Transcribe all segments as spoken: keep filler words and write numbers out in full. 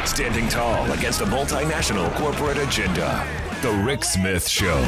Standing tall against a multinational corporate agenda. The Rick Smith Show.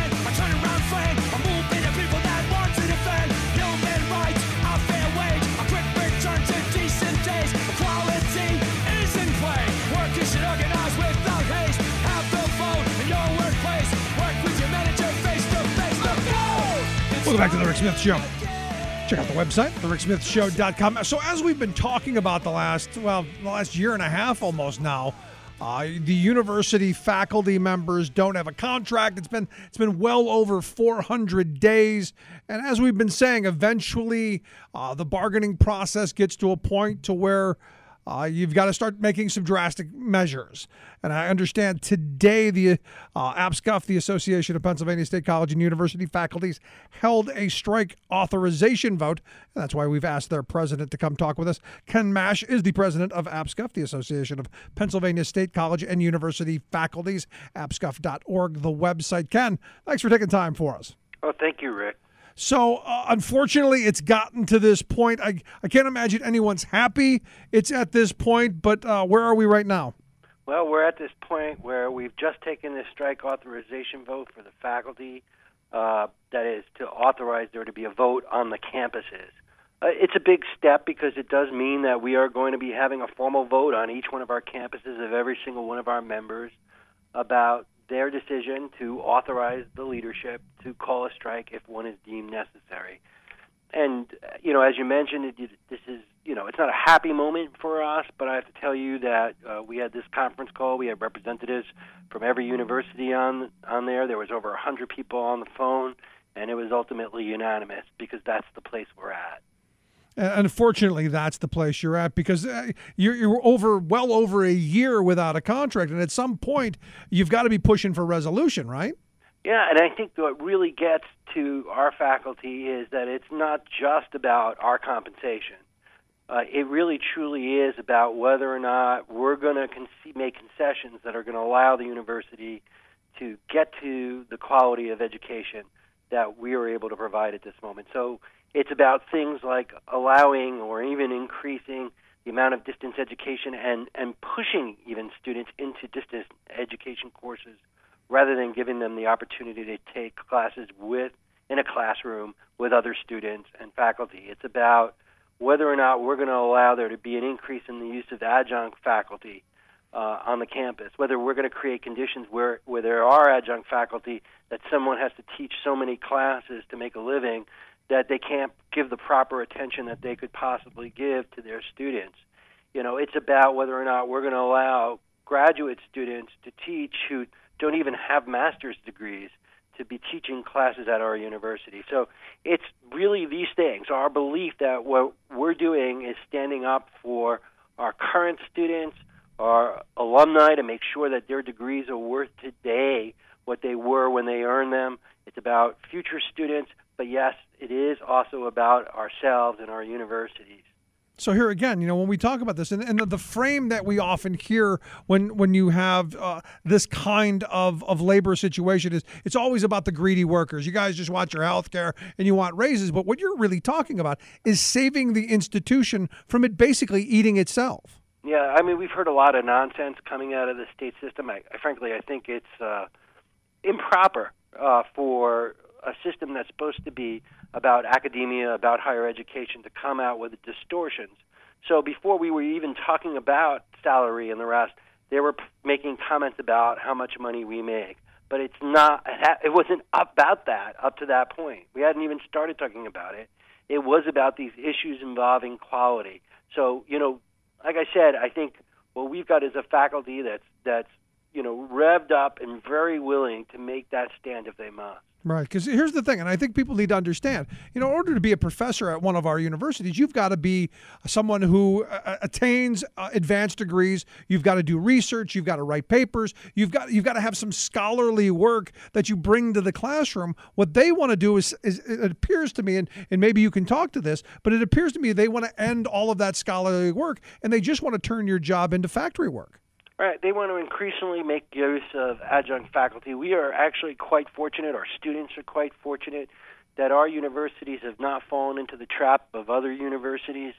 Welcome back to The Rick Smith Show. Check out the website, the rick smith show dot com. So as we've been talking about the last, well, the last year and a half almost now, uh, the university faculty members don't have a contract. It's been it's been well over four hundred days. And as we've been saying, eventually uh, the bargaining process gets to a point to where Uh, you've got to start making some drastic measures. And I understand today the uh, APSCUF, the Association of Pennsylvania State College and University Faculties, held a strike authorization vote. And that's why we've asked their president to come talk with us. Ken Mash is the president of APSCUF, the Association of Pennsylvania State College and University Faculties, A P S C U F dot org, the website. Ken, thanks for taking time for us. Oh, thank you, Rick. So, uh, unfortunately, it's gotten to this point. I, I can't imagine anyone's happy it's at this point, but uh, where are we right now? Well, we're at this point where we've just taken this strike authorization vote for the faculty. Uh, that is to authorize there to be a vote on the campuses. Uh, it's a big step because it does mean that we are going to be having a formal vote on each one of our campuses of every single one of our members about their decision to authorize the leadership to call a strike if one is deemed necessary. And, you know, as you mentioned, it, this is, you know, it's not a happy moment for us, but I have to tell you that uh, we had this conference call. We had representatives from every university on on there. There was over one hundred people on the phone, and it was ultimately unanimous because that's the place we're at. Unfortunately, that's the place you're at because you're, you're over well over a year without a contract, and at some point, you've got to be pushing for resolution, right? Yeah, and I think what really gets to our faculty is that it's not just about our compensation. Uh, it really truly is about whether or not we're going to con- make concessions that are going to allow the university to get to the quality of education that we are able to provide at this moment. So it's about things like allowing or even increasing the amount of distance education and, and pushing even students into distance education courses rather than giving them the opportunity to take classes with in a classroom with other students and faculty. It's about whether or not we're going to allow there to be an increase in the use of adjunct faculty uh, on the campus, whether we're going to create conditions where, where there are adjunct faculty that someone has to teach so many classes to make a living that they can't give the proper attention that they could possibly give to their students. You know, it's about whether or not we're going to allow graduate students to teach who don't even have master's degrees to be teaching classes at our university. So it's really these things. Our belief that what we're doing is standing up for our current students, our alumni, to make sure that their degrees are worth today what they were when they earned them. It's about future students, but yes, it is also about ourselves and our universities. So here again, you know, when we talk about this, and, and the frame that we often hear when when you have uh, this kind of, of labor situation is it's always about the greedy workers. You guys just want your health care and you want raises, but what you're really talking about is saving the institution from it basically eating itself. Yeah, I mean, we've heard a lot of nonsense coming out of the state system. I, I frankly, I think it's uh, improper uh, for a system that's supposed to be about academia, about higher education, to come out with distortions. So before we were even talking about salary and the rest, they were p- making comments about how much money we make. But it's not, it wasn't about that up to that point. We hadn't even started talking about it. It was about these issues involving quality. So, you know, like I said, I think what we've got is a faculty that's, that's you know, revved up and very willing to make that stand if they must. Right, because here's the thing, and I think people need to understand, you know, in order to be a professor at one of our universities, you've got to be someone who uh, attains uh, advanced degrees. You've got to do research. You've got to write papers. You've got you've got to have some scholarly work that you bring to the classroom. What they want to do is, is it appears to me, and, and maybe you can talk to this, but it appears to me they want to end all of that scholarly work, and they just want to turn your job into factory work. Right. They want to increasingly make use of adjunct faculty. We are actually quite fortunate, our students are quite fortunate, that our universities have not fallen into the trap of other universities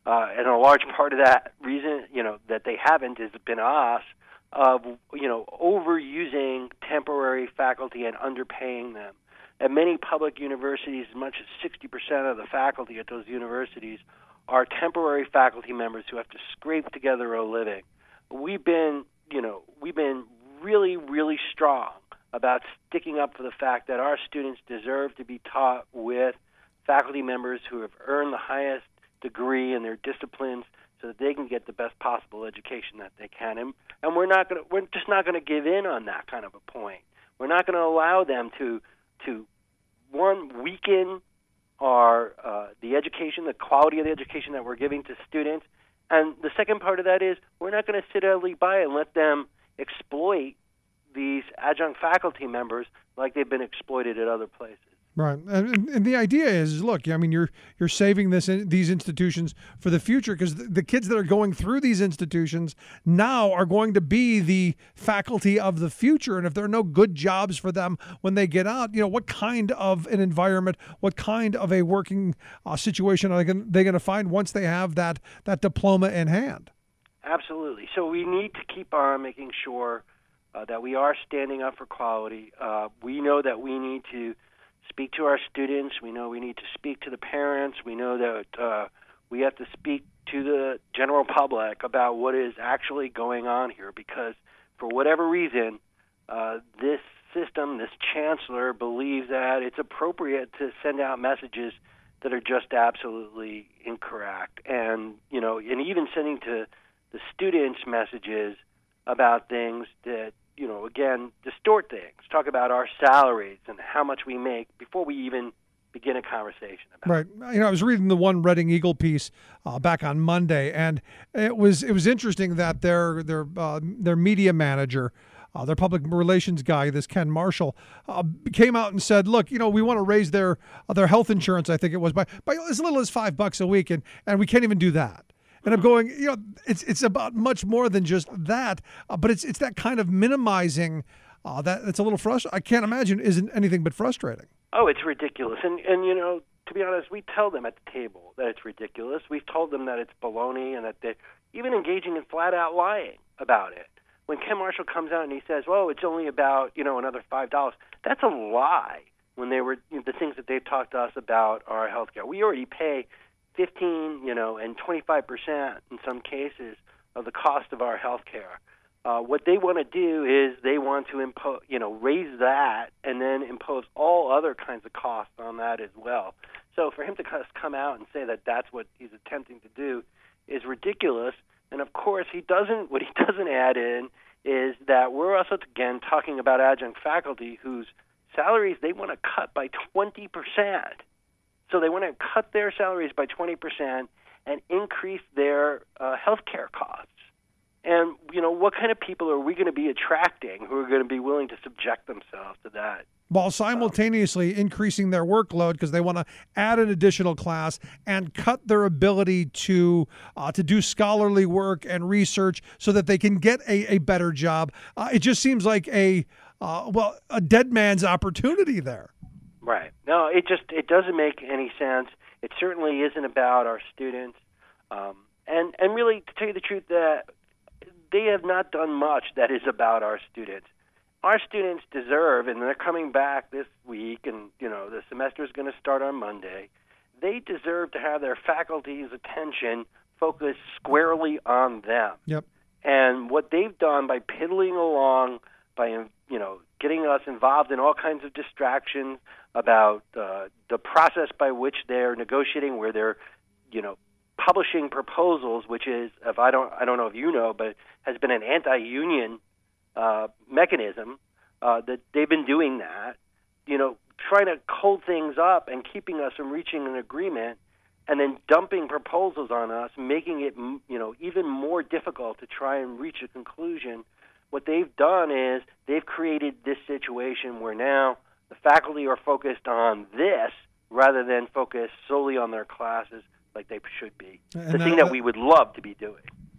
Uh, and a large part of that reason, you know, that they haven't has been us of, you know, overusing temporary faculty and underpaying them. At many public universities, as much as sixty percent of the faculty at those universities are temporary faculty members who have to scrape together a living. We've been, you know, we've been really, really strong about sticking up for the fact that our students deserve to be taught with faculty members who have earned the highest degree in their disciplines so that they can get the best possible education that they can. And, and we're not going to, we're just not going to give in on that kind of a point. We're not going to allow them to, to one, weaken our uh, the education, the quality of the education that we're giving to students. And the second part of that is we're not going to sit idly by and let them exploit these adjunct faculty members like they've been exploited at other places. Right, and, and the idea is, look, I mean, you're you're saving this these institutions for the future because the, the kids that are going through these institutions now are going to be the faculty of the future, and if there are no good jobs for them when they get out, you know, what kind of an environment, what kind of a working uh, situation are they going they going to find once they have that that diploma in hand? Absolutely. So we need to keep on making sure uh, that we are standing up for quality. Uh, we know that we need to speak to our students. We know we need to speak to the parents. We know that uh, we have to speak to the general public about what is actually going on here because for whatever reason, uh, this system, this chancellor believes that it's appropriate to send out messages that are just absolutely incorrect. And, you know, and even sending to the students messages about things that, you know, again, distort things, talk about our salaries and how much we make before we even begin a conversation about right. it. You know, I was reading the one Reading Eagle piece uh, back on Monday, and it was it was interesting that their their uh, their media manager, uh, their public relations guy, this Ken Marshall, uh, came out and said, "Look, you know, we want to raise their uh, their health insurance. I think it was by by as little as five bucks a week, and and we can't even do that." And I'm going, you know, it's it's about much more than just that, uh, but it's it's that kind of minimizing uh, that it's a little frustrating. I can't imagine isn't anything but frustrating. Oh, it's ridiculous. And, and, you know, to be honest, we tell them at the table that it's ridiculous. We've told them that it's baloney and that they're even engaging in flat-out lying about it. When Ken Marshall comes out and he says, well, it's only about, you know, another five dollars, that's a lie when they were, you know, the things that they've talked to us about our health care. We already pay fifteen, you know, and twenty-five percent in some cases of the cost of our health care. Uh, what they want to do is they want to impose, you know, raise that and then impose all other kinds of costs on that as well. So for him to just come out and say that that's what he's attempting to do is ridiculous. And of course, he doesn't. What he doesn't add in is that we're also again talking about adjunct faculty whose salaries they want to cut by twenty percent. So they want to cut their salaries by twenty percent and increase their uh, health care costs. And, you know, what kind of people are we going to be attracting who are going to be willing to subject themselves to that? While simultaneously um, increasing their workload because they want to add an additional class and cut their ability to uh, to do scholarly work and research so that they can get a, a better job. Uh, it just seems like a, uh, well, a dead man's opportunity there. Right. No, it just it doesn't make any sense. It certainly isn't about our students. Um, and, and really, to tell you the truth, that they have not done much that is about our students. Our students deserve, and they're coming back this week, and, you know, the semester is going to start on Monday. They deserve to have their faculty's attention focused squarely on them. Yep. And what they've done by piddling along, by, you know, getting us involved in all kinds of distractions about uh, the process by which they're negotiating, where they're, you know, publishing proposals, which is, if I don't, I don't know if you know, but has been an anti-union uh, mechanism uh, that they've been doing that, you know, trying to hold things up and keeping us from reaching an agreement, and then dumping proposals on us, making it, you know, even more difficult to try and reach a conclusion. What they've done is they've created this situation where now the faculty are focused on this rather than focused solely on their classes like they should be. And the that, thing that we would love to be doing.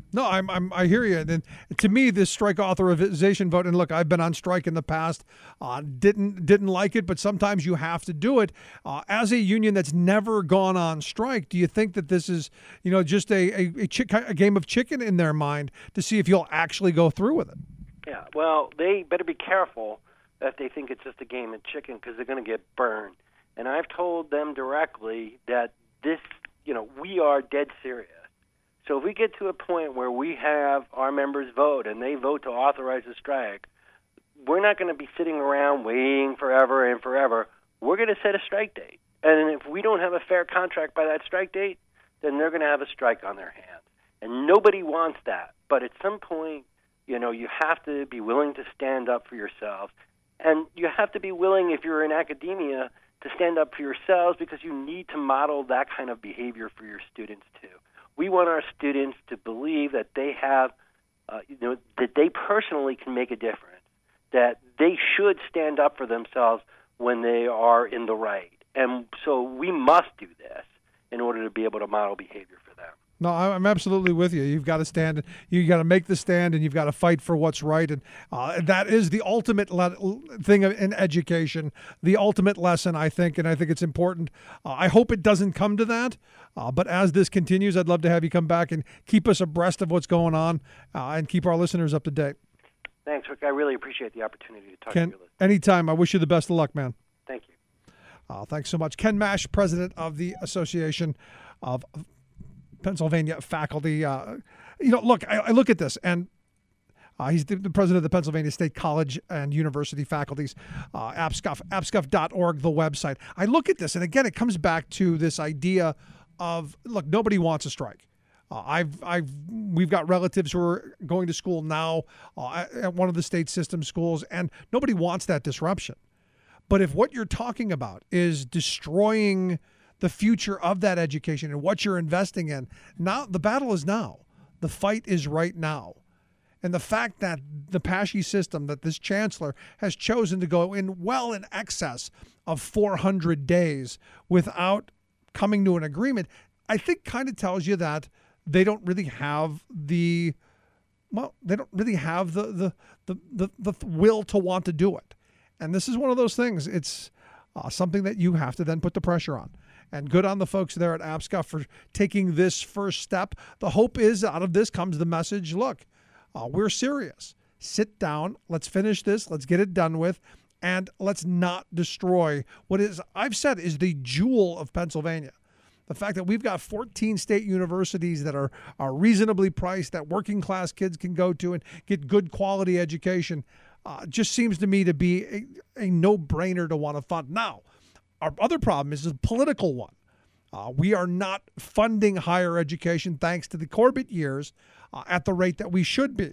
No, I'm, I'm, I hear you. And to me, this strike authorization vote, and look, I've been on strike in the past, uh, didn't didn't like it, but sometimes you have to do it. Uh, as a union that's never gone on strike, do you think that this is, you know, just a a, a, chick, a game of chicken in their mind to see if you'll actually go through with it? Yeah, well, they better be careful that they think it's just a game of chicken, because they're going to get burned. And I've told them directly that this, you know, we are dead serious. So if we get to a point where we have our members vote and they vote to authorize a strike, we're not going to be sitting around waiting forever and forever. We're going to set a strike date. And if we don't have a fair contract by that strike date, then they're going to have a strike on their hands. And nobody wants that. But at some point, you know, you have to be willing to stand up for yourselves. And you have to be willing, if you're in academia, to stand up for yourselves, because you need to model that kind of behavior for your students too. We want our students to believe that they have, uh, you know, that they personally can make a difference, that they should stand up for themselves when they are in the right. And so we must do this in order to be able to model behavior for them. No, I'm absolutely with you. You've got to stand. You got to make the stand, and you've got to fight for what's right. And uh, that is the ultimate le- thing in education, the ultimate lesson, I think. And I think it's important. Uh, I hope it doesn't come to that. Uh, but as this continues, I'd love to have you come back and keep us abreast of what's going on uh, and keep our listeners up to date. Thanks, Rick. I really appreciate the opportunity to talk Ken, to you. Anytime. I wish you the best of luck, man. Thank you. Uh, thanks so much. Ken Mash, president of the Association of Pennsylvania Faculty. Uh, you know, look, I, I look at this, and uh, he's the, the president of the Pennsylvania State College and University Faculties, uh, APSCUF, apscuff dot org, the website. I look at this, and again, it comes back to this idea of, look, nobody wants a strike. Uh, I've, I've, we've got relatives who are going to school now uh, at one of the state system schools, and nobody wants that disruption. But if what you're talking about is destroying the future of that education and what you're investing in, now the battle is now. The fight is right now. And the fact that the PASHE system, that this chancellor has chosen to go in well in excess of four hundred days without coming to an agreement, I think kind of tells you that they don't really have the, well, they don't really have the the the the, the will to want to do it. And this is one of those things. It's uh, something that you have to then put the pressure on. And good on the folks there at APSCUF for taking this first step. The hope is out of this comes the message, look, uh, we're serious. Sit down. Let's finish this. Let's get it done with. And let's not destroy what is, I've said, is the jewel of Pennsylvania. The fact that we've got fourteen state universities that are, are reasonably priced, that working class kids can go to and get good quality education, uh, just seems to me to be a, a no-brainer to want to fund. Now, our other problem is a political one. Uh, we are not funding higher education thanks to the Corbett years uh, at the rate that we should be.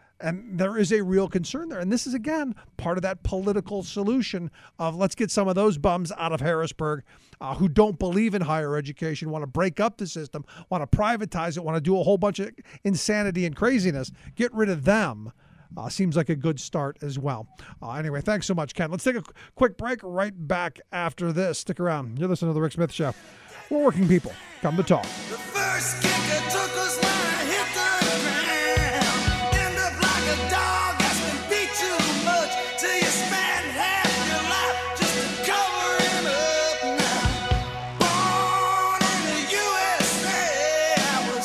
And there is a real concern there. And this is, again, part of that political solution of let's get some of those bums out of Harrisburg uh, who don't believe in higher education, want to break up the system, want to privatize it, want to do a whole bunch of insanity and craziness. Get rid of them. Uh, seems like a good start as well. Uh, anyway, thanks so much, Ken. Let's take a quick break right back after this. Stick around. You're listening to The Rick Smith Show. We're working people. Come to talk. The first kicker took us when I hit the ground. End up like a dog that's been beat too much till you spend half your life just to cover it up now. Born in the U S A, I was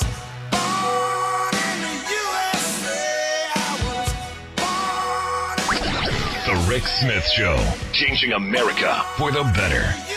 born in the U S A, I was born in The Rick Smith Show, changing America for the better.